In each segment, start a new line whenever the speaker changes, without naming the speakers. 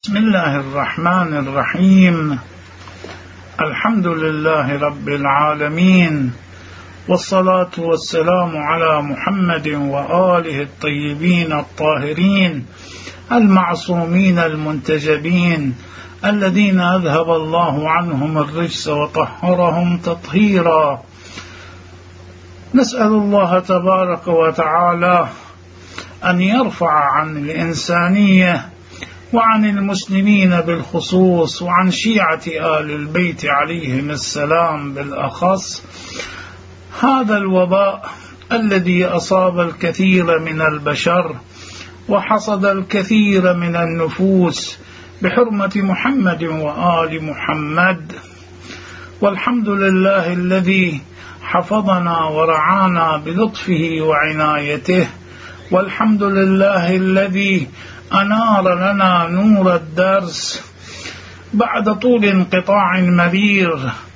بسم الله الرحمن الرحيم. الحمد لله رب العالمين، والصلاة والسلام على محمد وآله الطيبين الطاهرين المعصومين المنتجبين الذين أذهب الله عنهم الرجس وطهرهم تطهيرا. نسأل الله تبارك وتعالى أن يرفع عن الإنسانية وعن المسلمين بالخصوص وعن شيعة آل البيت عليهم السلام بالأخص هذا الوباء الذي أصاب الكثير من البشر وحصد الكثير من النفوس بحرمة محمد وآل محمد. والحمد لله الذي حفظنا ورعانا بلطفه وعنايته، والحمد لله الذي أنار لنا نور الدرس بعد طول انقطاع مرير،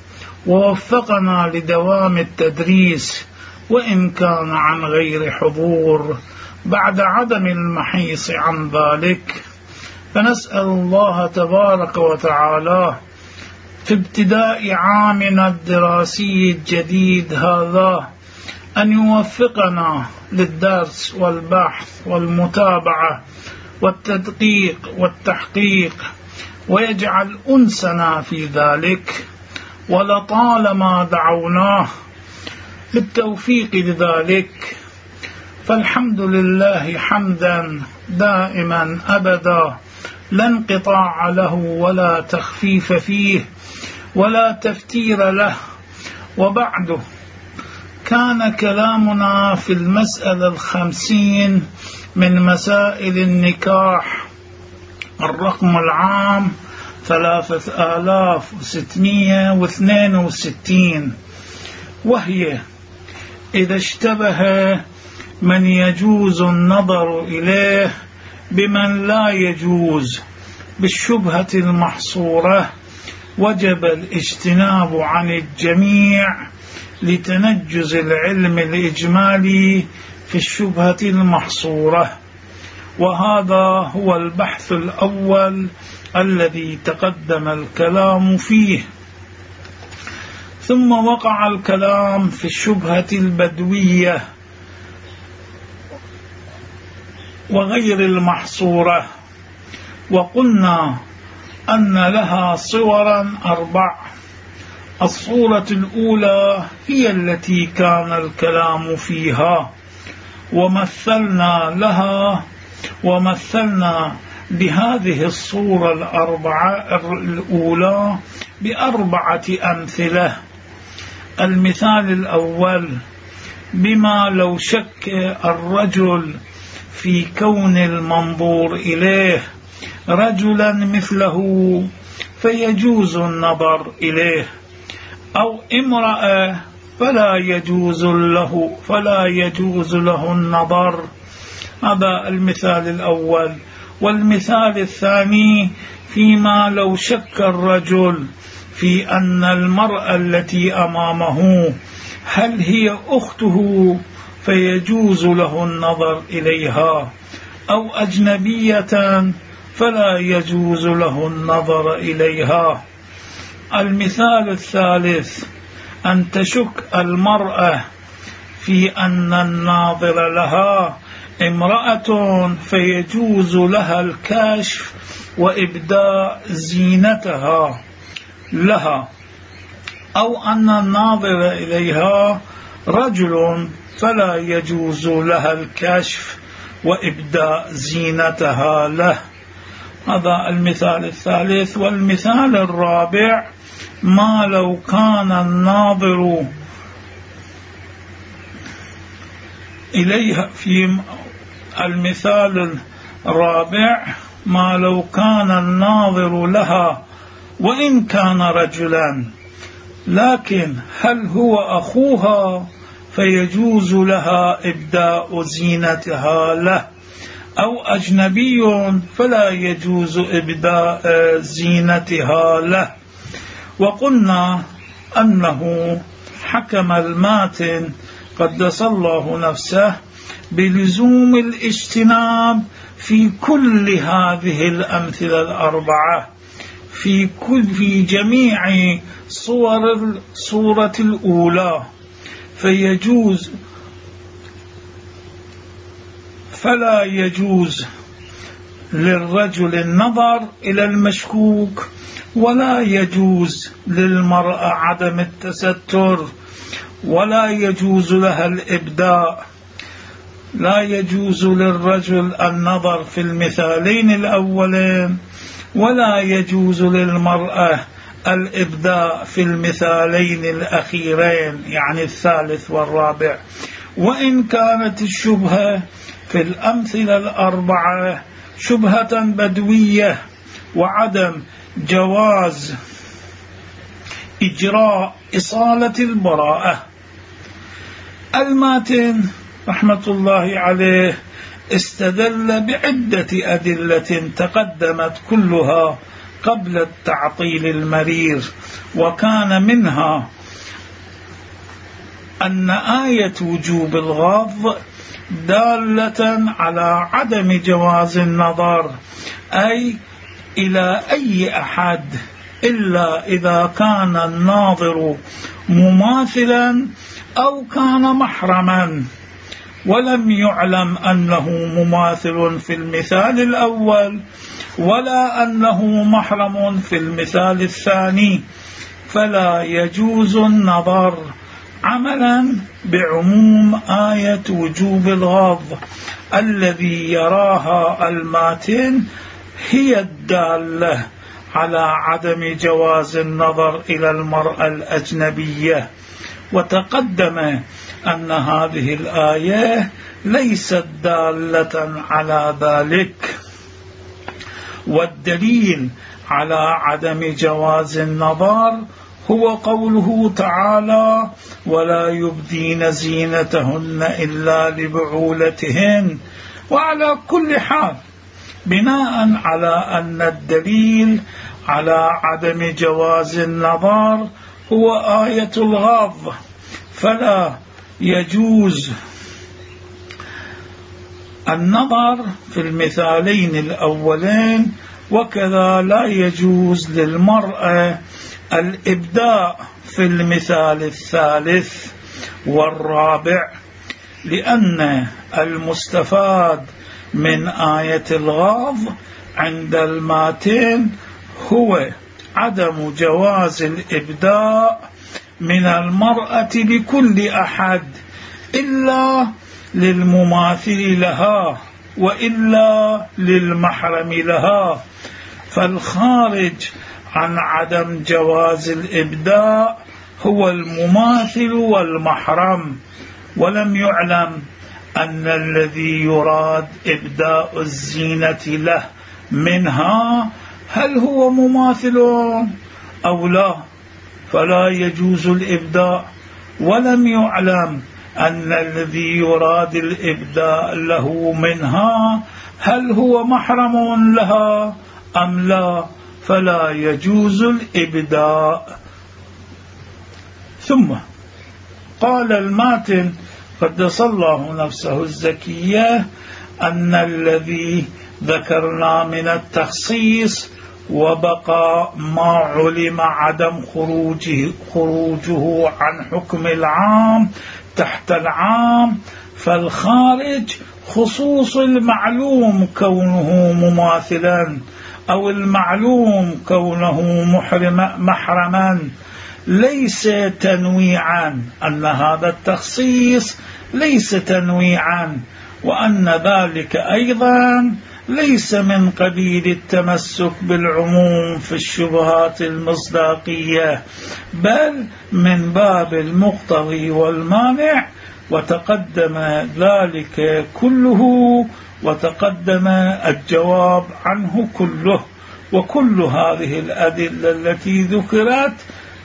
ووفقنا لدوام التدريس وإن كان عن غير حضور بعد عدم المحيص عن ذلك. فنسأل الله تبارك وتعالى في ابتداء عامنا الدراسي الجديد هذا أن يوفقنا للدرس والبحث والمتابعة والتدقيق والتحقيق، ويجعل أنسنا في ذلك، ولطالما دعوناه بالتوفيق لذلك. فالحمد لله حمدا دائما أبدا لا انقطاع له ولا تخفيف فيه ولا تفتير له. وبعده كان كلامنا في المسألة 50 من مسائل النكاح، الرقم العام 3662، وهي إذا اشتبه من يجوز النظر إليه بمن لا يجوز بالشبهة المحصورة، وجب الاجتناب عن الجميع لتنجز العلم الإجمالي في الشبهة المحصورة. وهذا هو البحث الأول الذي تقدم الكلام فيه. ثم وقع الكلام في الشبهة البدوية وغير المحصورة، وقلنا أن لها صورا 4. الصورة الأولى هي التي كان الكلام فيها، ومثلنا بهذه الصورة الأولى ب4 أمثلة. المثال الأول: بما لو شك الرجل في كون المنظور إليه رجلا مثله فيجوز النظر إليه، أو امرأة فلا يجوز له النظر. هذا المثال الأول. والمثال الثاني: فيما لو شك الرجل في أن المرأة التي أمامه هل هي أخته فيجوز له النظر إليها، أو أجنبية فلا يجوز له النظر إليها. المثال الثالث: أن تشك المرأة في أن الناظر لها امرأة فيجوز لها الكشف وإبداء زينتها لها، أو أن الناظر إليها رجل فلا يجوز لها الكشف وإبداء زينتها له. هذا المثال الثالث. والمثال الرابع: ما لو كان الناظر إليها في المثال الرابع: ما لو كان الناظر لها وإن كان رجلا، لكن هل هو أخوها فيجوز لها إبداء زينتها له، أو أجنبي فلا يجوز إبداء زينتها له. وقلنا أنه حكم الماتن قدس الله نفسه بلزوم الاجتناب في كل هذه الأمثلة الأربعة، في جميع صور الصورة الأولى، فلا يجوز للرجل النظر إلى المشكوك، ولا يجوز للمرأة عدم التستر، ولا يجوز لها الإبداء. لا يجوز للرجل النظر في المثالين الأولين، ولا يجوز للمرأة الإبداء في المثالين الأخيرين، يعني الثالث والرابع. وإن كانت الشبهة في الأمثلة الأربعة شبهة بدوية وعدم جواز إجراء إصالة البراءة. الماتن رحمة الله عليه استدل بعدة أدلة تقدمت كلها قبل التعطيل المرير، وكان منها أن آية وجوب الغض دالة على عدم جواز النظر، أي إلى أي أحد، إلا إذا كان الناظر مماثلا أو كان محرما، ولم يعلم أنه مماثل في المثال الأول ولا أنه محرم في المثال الثاني، فلا يجوز النظر، عملا بعموم آية وجوب الغض الذي يراها الماتن هي الدالة على عدم جواز النظر إلى المرأة الأجنبية. وتقدم أن هذه الآية ليست دالة على ذلك. والدليل على عدم جواز النظر هو قوله تعالى: ولا يبدين زينتهن إلا لبعولتهن. وعلى كل حال، بناء على أن الدليل على عدم جواز النظر هو آية الغض، فلا يجوز النظر في المثالين الأولين، وكذا لا يجوز للمرأة الإبداء في المثال الثالث والرابع، لأن المستفاد من آية الغض عند الماتن هو عدم جواز الإبداء من المرأة لكل أحد إلا للمماثل لها وإلا للمحرم لها، فالخارج عن عدم جواز الإبداء هو المماثل والمحرم، ولم يعلم أن الذي يراد إبداء الزينة له منها هل هو مماثل أو لا، فلا يجوز الإبداء. ولم يعلم أن الذي يراد الإبداء له منها هل هو محرم لها أم لا، فلا يجوز الإبداء. ثم قال الماتن قدس الله نفسه الزكية أن الذي ذكرنا من التخصيص وبقى ما علم عدم خروجه عن حكم العام تحت العام، فالخارج خصوص المعلوم كونه مماثلا أو المعلوم كونه محرما، ليس تنويعا، أن هذا التخصيص ليس تنويعا، وأن ذلك أيضا ليس من قبيل التمسك بالعموم في الشبهات المصداقية، بل من باب المقتضي والمانع، وتقدم ذلك كله، وتقدم الجواب عنه كله. وكل هذه الأدلة التي ذكرت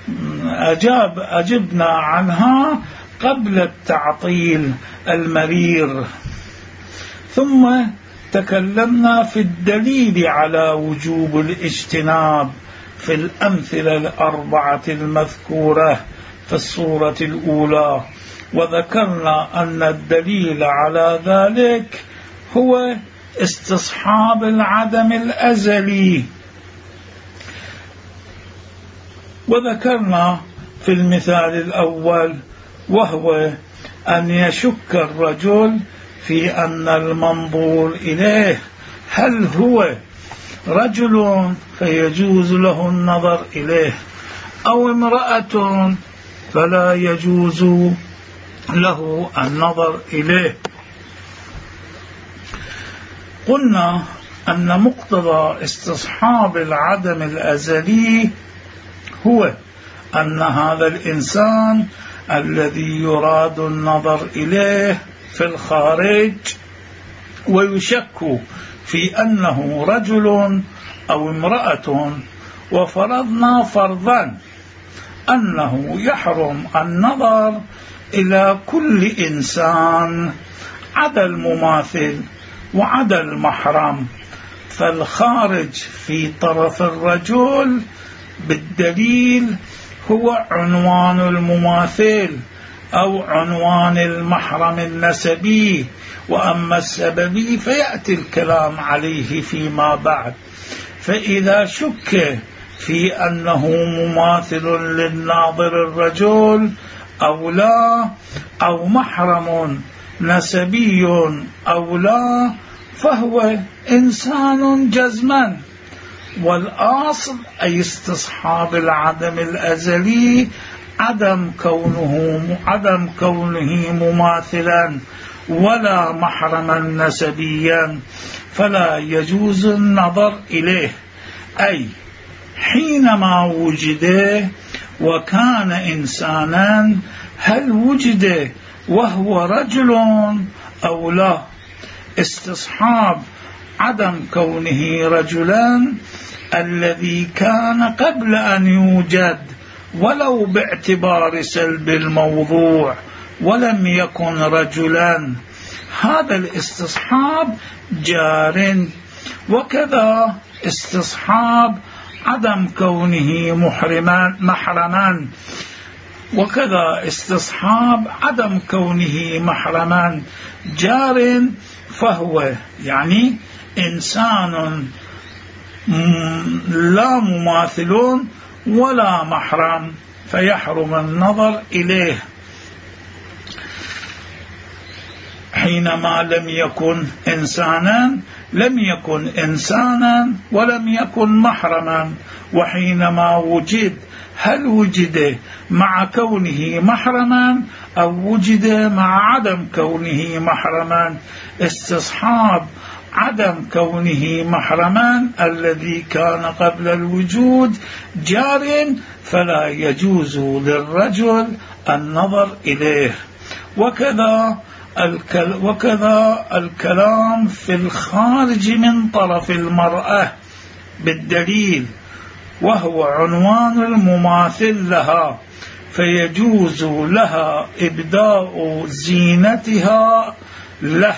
أجبنا عنها قبل التعطيل المرير. ثم تكلمنا في الدليل على وجوب الاجتناب في الأمثلة الأربعة المذكورة في الصورة الأولى، وذكرنا أن الدليل على ذلك هو استصحاب العدم الأزلي. وذكرنا في المثال الأول وهو أن يشك الرجل في أن المنظور إليه هل هو رجل فيجوز له النظر إليه أو امرأة فلا يجوز له النظر إليه. قلنا أن مقتضى استصحاب العدم الأزلي هو أن هذا الإنسان الذي يراد النظر إليه في الخارج ويشك في أنه رجل أو امرأة، وفرضنا فرضا أنه يحرم النظر إلى كل إنسان عدا المماثل وعدا المحرم، فالخارج في طرف الرجل بالدليل هو عنوان المماثل أو عنوان المحرم النسبي، وأما السببي فيأتي الكلام عليه فيما بعد. فإذا شك في أنه مماثل للناظر الرجل أو لا، أو محرم نسبي أو لا، فهو إنسان جزما. والأصل أي استصحاب العدم الأزلي عدم كونه مماثلا ولا محرما نسبيا، فلا يجوز النظر إليه. أي حينما وجد وكان إنسانا، هل وجد وهو رجل أو لا؟ استصحاب عدم كونه رجلا الذي كان قبل أن يوجد ولو باعتبار سلب الموضوع ولم يكن رجلا، هذا الاستصحاب جار. وكذا استصحاب عدم كونه محرما، وكذا استصحاب عدم كونه محرما جار، فهو يعني إنسان لا مماثل ولا محرم فيحرم النظر إليه. حينما لم يكن إنسانا ولم يكن محرما، وحينما وجد هل وجد مع كونه محرما أو وجد مع عدم كونه محرما؟ استصحاب عدم كونه محرما الذي كان قبل الوجود جار، فلا يجوز للرجل النظر إليه. وكذا الكلام في الخارج من طرف المرأة بالدليل، وهو عنوان المماثل لها، فيجوز لها إبداء زينتها له.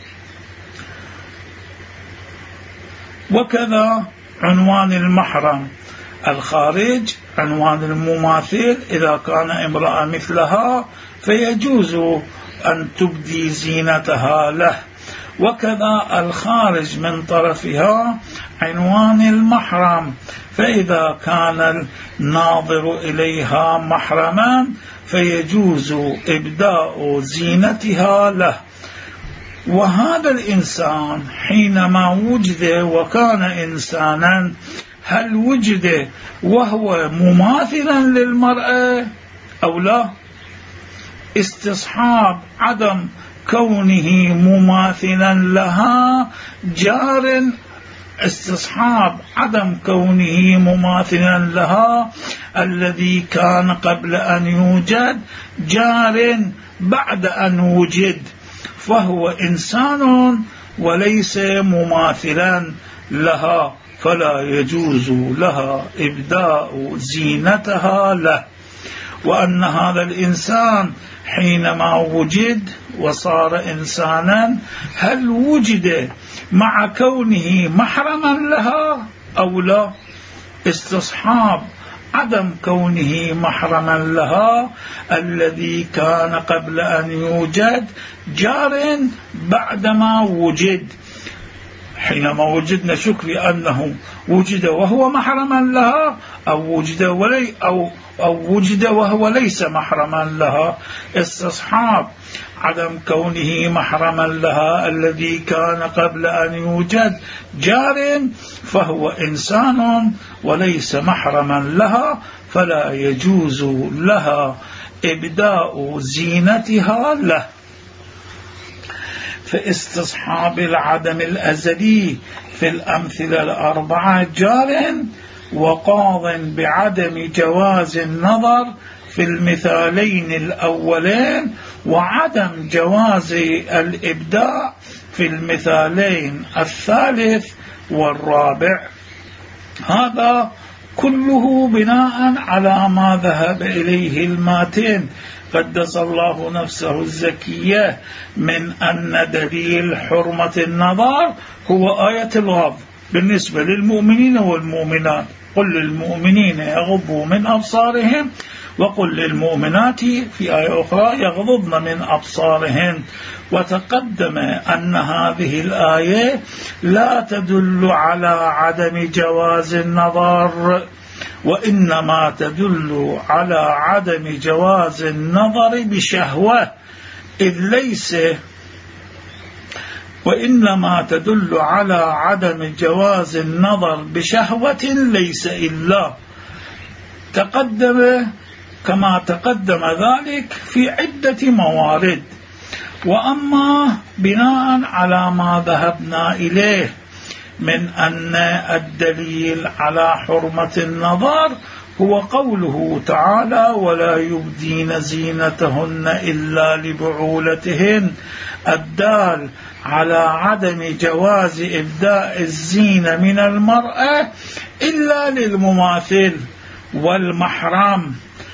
وكذا عنوان المحرم الخارج عنوان المماثل إذا كان امرأة مثلها فيجوز أن تبدي زينتها له. وكذا الخارج من طرفها عنوان المحرم، فإذا كان الناظر إليها محرما فيجوز إبداء زينتها له. وهذا الإنسان حينما وجد وكان إنسانا، هل وجد وهو مماثلا للمرأة أو لا؟ استصحاب عدم كونه مماثلا لها جار، استصحاب عدم كونه مماثلا لها الذي كان قبل أن يوجد جار بعد أن وجد، فهو إنسان وليس مماثلا لها، فلا يجوز لها إبداء زينتها له. وأن هذا الإنسان حينما وجد وصار إنسانا، هل وجد مع كونه محرما لها أو لا؟ استصحاب عدم كونه محرما لها الذي كان قبل أن يوجد جار بعدما وجد، حينما وجدنا شكر أنه وجد وهو محرما لها أو وجد وهو ليس محرما لها، استصحاب عدم كونه محرما لها الذي كان قبل أن يوجد جار، فهو إنسان وليس محرما لها، فلا يجوز لها إبداء زينتها له. فاستصحاب العدم الأزلي في الأمثلة الأربعة جار وقاض بعدم جواز النظر في المثالين الأولين، وعدم جواز الإبداع في المثالين الثالث والرابع. هذا كله بناء على ما ذهب إليه الماتين قدس الله نفسه الزكية من أن دليل حرمة النظر هو آية الغض بالنسبة للمؤمنين والمؤمنات. قل للمؤمنين يغضوا من أبصارهم وقل للمؤمنات في آية أخرى يغضضن من أبصارهن. وتقدم أن هذه الآية لا تدل على عدم جواز النظر، وإنما تدل على عدم جواز النظر بشهوة، وإنما تدل على عدم جواز النظر بشهوة ليس إلا كما تقدم ذلك في عدة موارد. وأما بناء على ما ذهبنا إليه من أن الدليل على حرمة النظر هو قوله تعالى ولا يبدين زينتهن إلا لبعولتهن، الدال على عدم جواز إبداء الزينة من المرأة إلا للمماثل والمحرم.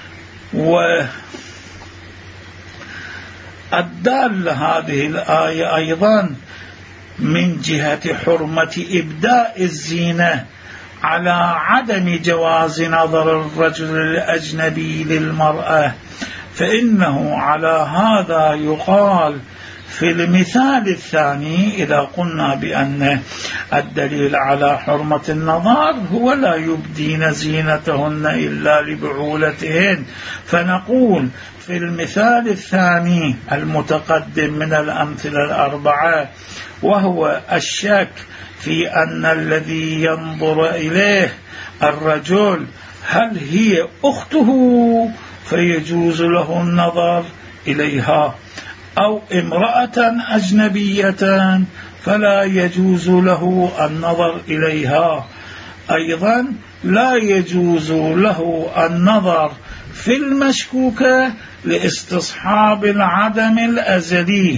والدال هذه الآية أيضا من جهة حرمة إبداء الزينة على عدم جواز نظر الرجل الأجنبي للمرأة، فإنه على هذا يقال في المثال الثاني إذا قلنا بأن الدليل على حرمة النظر هو لا يبدين زينتهن إلا لبعولتهن، فنقول في المثال الثاني المتقدم من الأمثلة الأربعة وهو الشك في أن الذي ينظر إليه الرجل هل هي أخته فيجوز له النظر إليها، أو امرأة أجنبية فلا يجوز له النظر إليها. أيضا لا يجوز له النظر في المشكوكة لاستصحاب العدم الأزلي،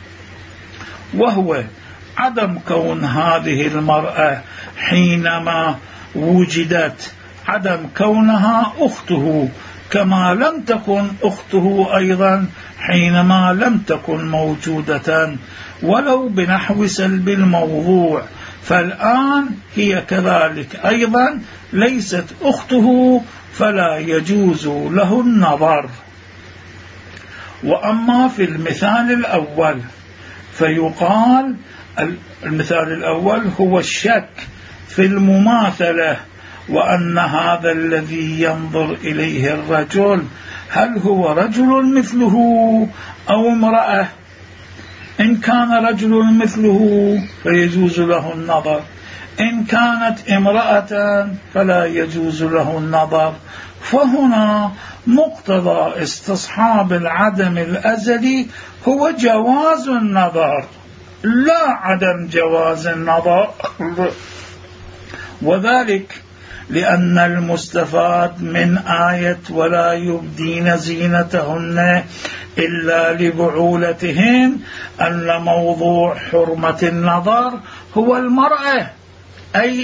وهو عدم كون هذه المرأة حينما وجدت عدم كونها أخته، كما لم تكن أخته أيضا حينما لم تكن موجودة ولو بنحو سلب الموضوع، فالآن هي كذلك أيضا ليست أخته فلا يجوز له النظر. وأما في المثال الأول فيقال المثال الأول هو الشك في المماثلة، وأن هذا الذي ينظر إليه الرجل هل هو رجل مثله أو امرأة. إن كان رجل مثله فيجوز له النظر، إن كانت امرأة فلا يجوز له النظر. فهنا مقتضى استصحاب العدم الأزلي هو جواز النظر لا عدم جواز النظر، وذلك لأن المستفاد من آية ولا يبدين زينتهن إلا لبعولتهن أن موضوع حرمة النظر هو المرأة أي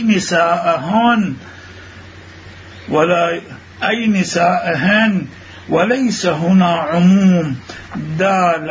نسائهن، وليس هنا عموم دال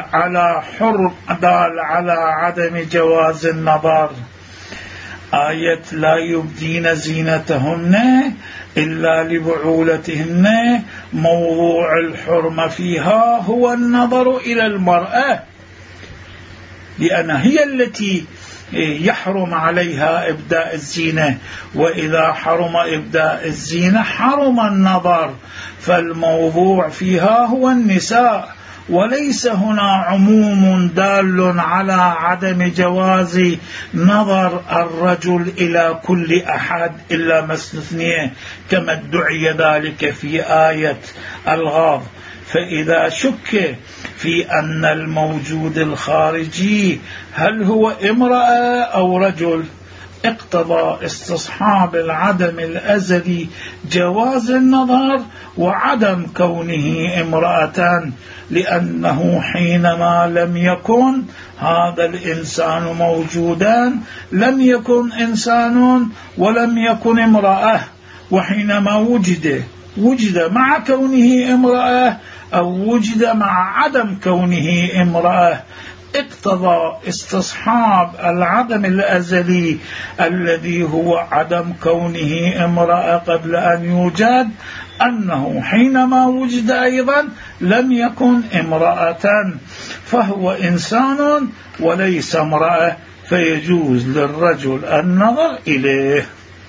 على عدم جواز النظر. آية لا يبدين زينتهن إلا لبعولتهن موضوع الحرمة فيها هو النظر إلى المرأة، لأن هي التي يحرم عليها إبداء الزينة، وإذا حرم إبداء الزينة حرم النظر، فالموضوع فيها هو النساء، وليس هنا عموم دال على عدم جواز نظر الرجل إلى كل أحد إلا ما استثنيه، كما ادعي ذلك في آية الغاض. فإذا شك في أن الموجود الخارجي هل هو امرأة أو رجل، اقتضى استصحاب العدم الأزلي جواز النظر وعدم كونه امرأة، لأنه حينما لم يكن هذا الإنسان موجودا لم يكن إنسان ولم يكن امرأة، وحينما وجد مع كونه امرأة أو وجد مع عدم كونه امرأة، اقتضى استصحاب العدم الأزلي الذي هو عدم كونه امرأة قبل أن يوجد أنه حينما وجد أيضا لم يكن امرأة، فهو إنسان وليس امرأة، فيجوز للرجل النظر إليه.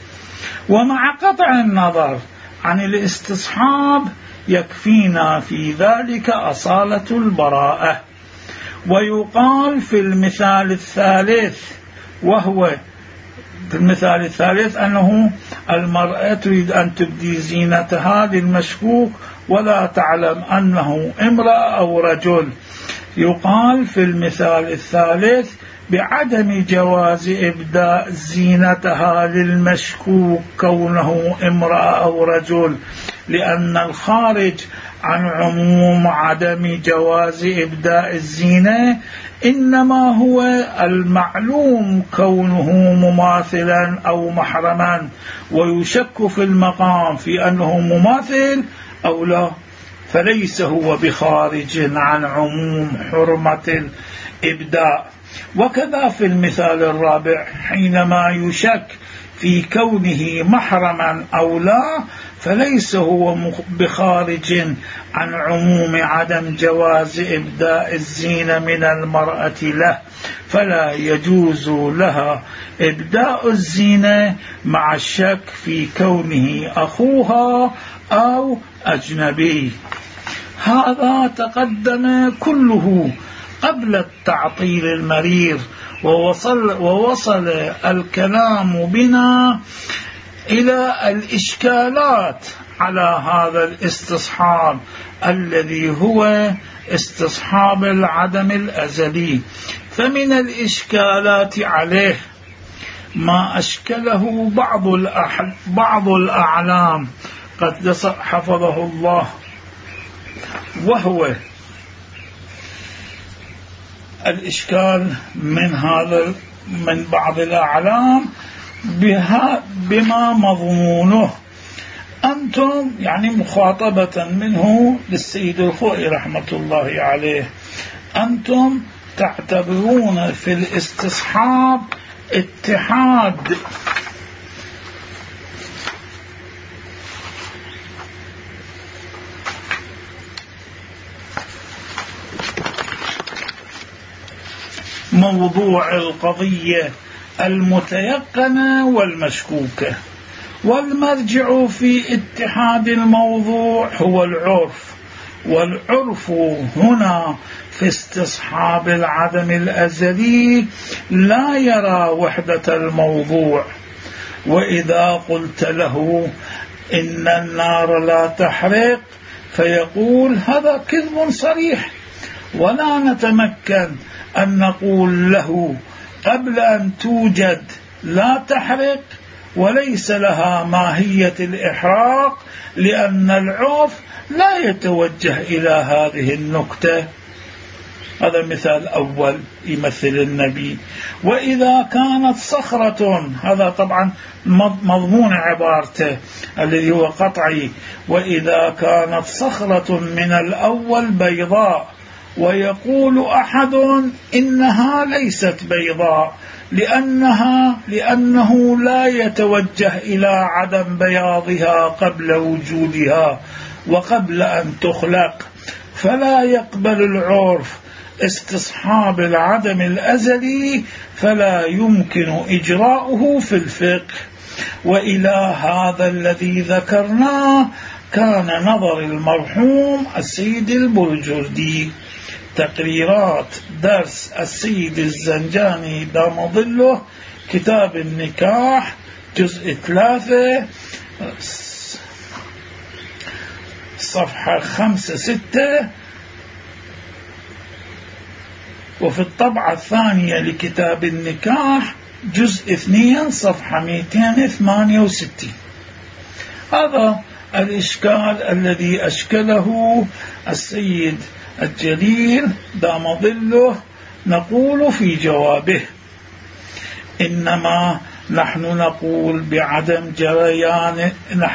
ومع قطع النظر عن الاستصحاب يكفينا في ذلك أصالة البراءة. ويقال في المثال الثالث، وهو في المثال الثالث أنه المرأة تريد أن تبدي زينتها للمشكوك ولا تعلم أنه امرأة أو رجل، يقال في المثال الثالث بعدم جواز إبداء زينتها للمشكوك كونه امرأة أو رجل، لأن الخارج عن عموم عدم جواز إبداء الزينة إنما هو المعلوم كونه مماثلا أو محرما، ويشك في المقام في أنه مماثل أو لا، فليس هو بخارج عن عموم حرمة الإبداء. وكذا في المثال الرابع حينما يشك في كونه محرما أو لا، فليس هو بخارج عن عموم عدم جواز إبداء الزينة من المرأة له، فلا يجوز لها إبداء الزينة مع الشك في كونه أخوها أو أجنبي. هذا تقدم كله قبل التعطيل المرير، ووصل الكلام بنا إلى الإشكالات على هذا الاستصحاب الذي هو استصحاب العدم الأزلي. فمن الإشكالات عليه ما أشكله بعض الأعلام قد حفظه الله، وهو الإشكال من بعض الأعلام بما مضمونه. أنتم يعني مخاطبة منه للسيد الخوئي رحمة الله عليه، أنتم تعتبرون في الاستصحاب اتحاد موضوع القضية المتيقنة والمشكوكة، والمرجع في اتحاد الموضوع هو العرف، والعرف هنا في استصحاب العدم الأزلي لا يرى وحدة الموضوع. وإذا قلت له إن النار لا تحرق فيقول هذا كذب صريح، ولا نتمكن أن نقول له قبل أن توجد لا تحرق وليس لها ماهية الإحراق، لأن العرف لا يتوجه إلى هذه النكتة. هذا مثال أول يمثل النبي. وإذا كانت صخرة، هذا طبعا مضمون عبارته الذي هو قطعي، وإذا كانت صخرة من الأول بيضاء ويقول أحد إنها ليست بيضاء لأنه لا يتوجه إلى عدم بياضها قبل وجودها وقبل أن تخلق، فلا يقبل العرف استصحاب العدم الأزلي فلا يمكن إجراؤه في الفقه. وإلى هذا الذي ذكرناه كان نظر المرحوم السيد البرجردي. تقريرات درس السيد الزنجاني دام ظله، كتاب النكاح، جزء 3، صفحة 5-6، وفي الطبعة الثانية لكتاب النكاح جزء 2 صفحة 268. هذا الإشكال الذي أشكله السيد الجليل دام ظله. نقول في جوابه: إنما نحن نقول بعدم جريان،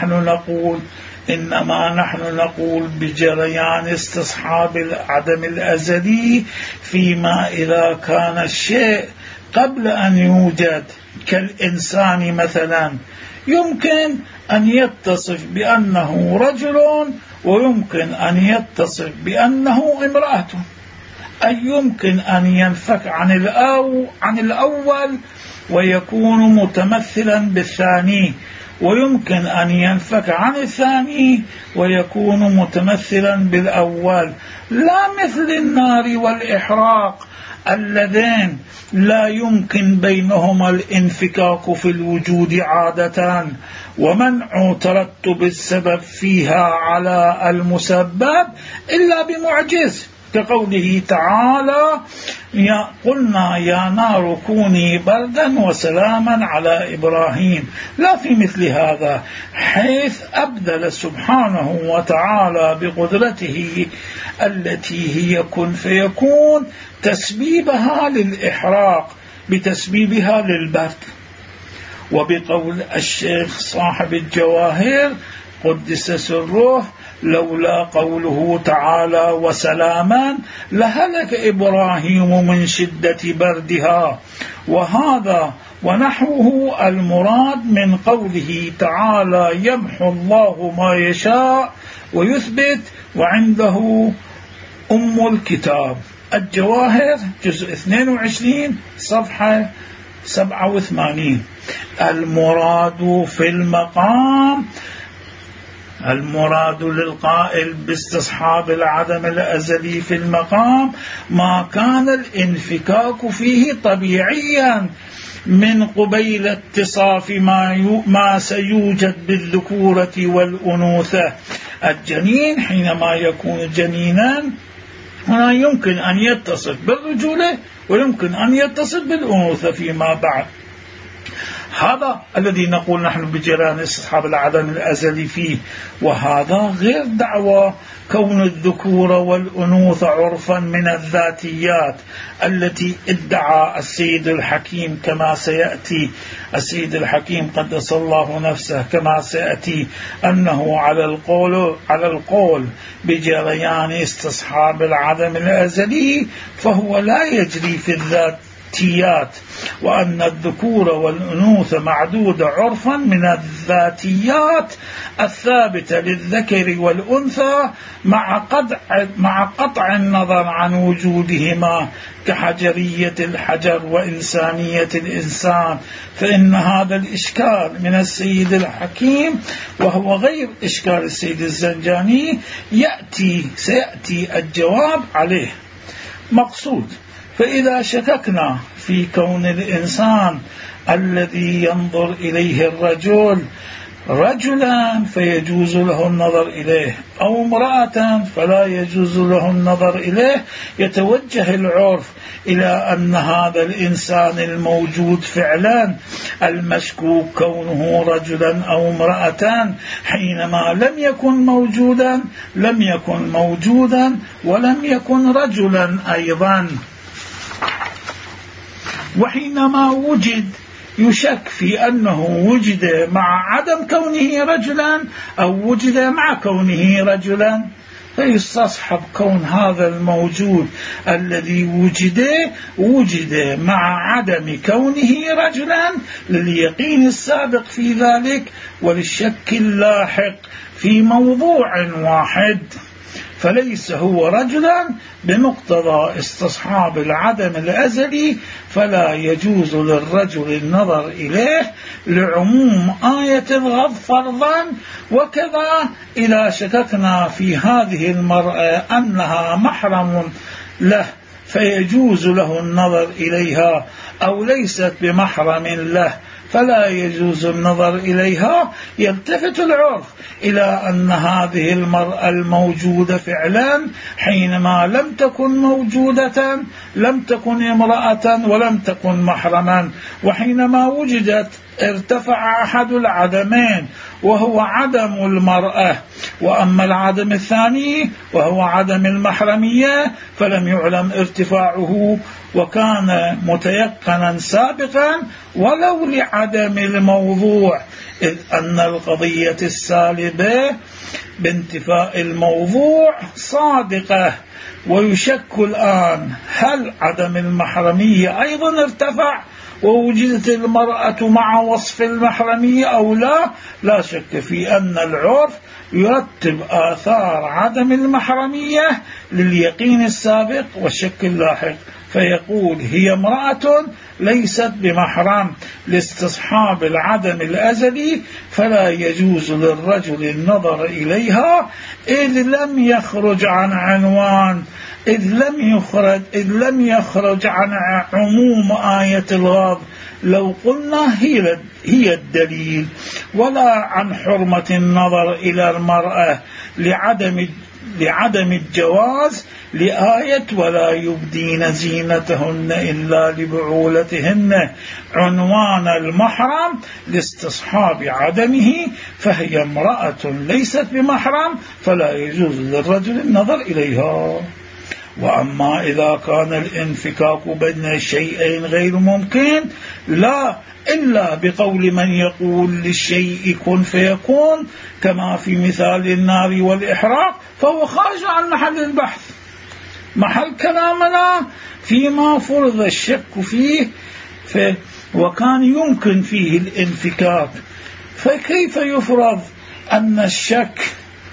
إنما نحن نقول بجريان استصحاب العدم الأزلي فيما إذا كان الشيء قبل أن يوجد، كالإنسان مثلا يمكن أن يتصف بأنه رجل ويمكن أن يتصف بأنه امرأة، أي يمكن أن ينفك عن الأول ويكون متمثلا بالثاني، ويمكن أن ينفك عن الثاني ويكون متمثلا بالأول، لا مثل النار والإحراق اللذين لا يمكن بينهما الانفكاك في الوجود عادة، ومنع ترتب السبب فيها على المسبب إلا بمعجز، كقوله تعالى: قلنا يا نار كوني بردا وسلاما على إبراهيم، لا في مثل هذا، حيث أبدل سبحانه وتعالى بقدرته التي هي كن فيكون تسبيبها للإحراق بتسبيبها للبرد. وبقول الشيخ صاحب الجواهر قدس سره: لولا قوله تعالى وسلاما لهلك إبراهيم من شدة بردها. وهذا ونحوه المراد من قوله تعالى: يمحو الله ما يشاء ويثبت وعنده أم الكتاب. الجواهر جزء 22 صفحة 87. المراد في المقام، المراد للقائل باستصحاب العدم الأزلي في المقام ما كان الانفكاك فيه طبيعيا من قبيل اتصاف ما سيوجد بالذكورة والأنوثة. الجنين حينما يكون جنينا هنا يمكن أن يتصف بالرجولة ويمكن أن يتصف بالأنوثة فيما بعد. هذا الذي نقول نحن بجريان استصحاب العدم الأزلي فيه، وهذا غير دعوى كون الذكور والأنوثة عرفا من الذاتيات التي ادعى السيد الحكيم كما سيأتي. السيد الحكيم قدس الله نفسه كما سيأتي أنه على القول بجريان استصحاب العدم الأزلي فهو لا يجري في الذاتيات، وأن الذكور والأنوثة معدودة عرفا من الذاتيات الثابتة للذكر والأنثى مع قطع النظر عن وجودهما كحجرية الحجر وإنسانية الإنسان. فإن هذا الإشكال من السيد الحكيم وهو غير إشكال السيد الزنجاني سيأتي الجواب عليه. مقصود: فإذا شككنا في كون الإنسان الذي ينظر إليه الرجل رجلا فيجوز له النظر إليه، أو امرأة فلا يجوز له النظر إليه، يتوجه العرف إلى أن هذا الإنسان الموجود فعلا المشكوك كونه رجلا أو امرأة حينما لم يكن موجودا ولم يكن رجلا أيضا. وحينما وجد يشك في أنه وجد مع عدم كونه رجلا أو وجد مع كونه رجلا، فيستصحب كون هذا الموجود الذي وجد مع عدم كونه رجلا لليقين السابق في ذلك وللشك اللاحق في موضوع واحد. فليس هو رجلا بمقتضى استصحاب العدم الأزلي، فلا يجوز للرجل النظر إليه لعموم آية الغض فرضا. وكذا إذا شككنا في هذه المرأة أنها محرم له فيجوز له النظر إليها، أو ليست بمحرم له فلا يجوز النظر إليها، يلتفت العرف إلى أن هذه المرأة الموجودة فعلا حينما لم تكن موجودة لم تكن امرأة ولم تكن محرما، وحينما وجدت ارتفع أحد العدمين وهو عدم المرأة، وأما العدم الثاني وهو عدم المحرمية فلم يعلم ارتفاعه وكان متيقنا سابقا ولو لعدم الموضوع، إذ أن القضية السالبة بانتفاء الموضوع صادقة. ويشك الآن هل عدم المحرمية أيضا ارتفع ووجدت المرأة مع وصف المحرمية أو لا؟ لا شك في أن العرف يرتب آثار عدم المحرمية لليقين السابق والشك اللاحق، فيقول هي امرأة ليست بمحرم لاستصحاب العدم الأزلي، فلا يجوز للرجل النظر إليها إذ لم يخرج عن عنوان، إذ لم يخرج عن عموم آية الغض لو قلنا هي الدليل، ولا عن حرمة النظر إلى المرأة لعدم الجواز لآية ولا يبدين زينتهن إلا لبعولتهن عنوان المحرم لاستصحاب عدمه، فهي امرأة ليست بمحرم فلا يجوز للرجل النظر إليها. وأما إذا كان الانفكاك بين الشيئين غير ممكن لا إلا بقول من يقول للشيء كن فيكون كما في مثال النار والإحراق، فهو خارج عن محل البحث. محل كلامنا فيما فرض الشك فيه وكان يمكن فيه الانفكاك، فكيف يفرض أن الشك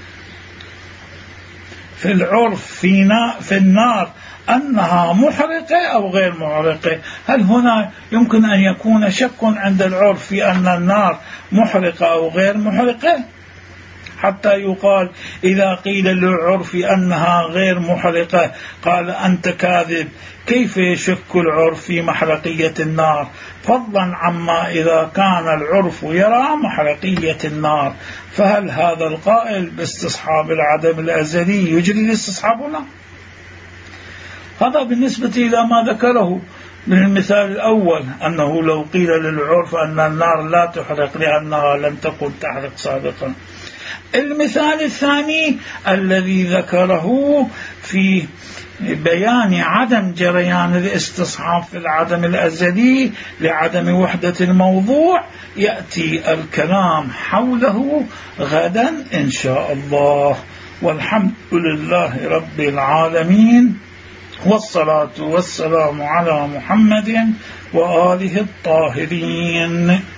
في العرف في النار أنها محرقة أو غير محرقة؟ هل هنا يمكن أن يكون شك عند العرف في أن النار محرقة أو غير محرقة حتى يقال إذا قيل للعرف أنها غير محرقة قال أنت كاذب؟ كيف يشك العرف في محرقية النار، فضلا عما إذا كان العرف يرى محرقية النار؟ فهل هذا القائل باستصحاب العدم الأزلي يجري الاستصحابنا؟ هذا بالنسبة إلى ما ذكره من المثال الأول، أنه لو قيل للعرف أن النار لا تحرق لأنها لم تكن تحرق سابقا. المثال الثاني الذي ذكره في بيان عدم جريان الاستصحاب في العدم الأزلي لعدم وحدة الموضوع يأتي الكلام حوله غدا إن شاء الله، والحمد لله رب العالمين، والصلاة والسلام على محمد وآله الطاهرين.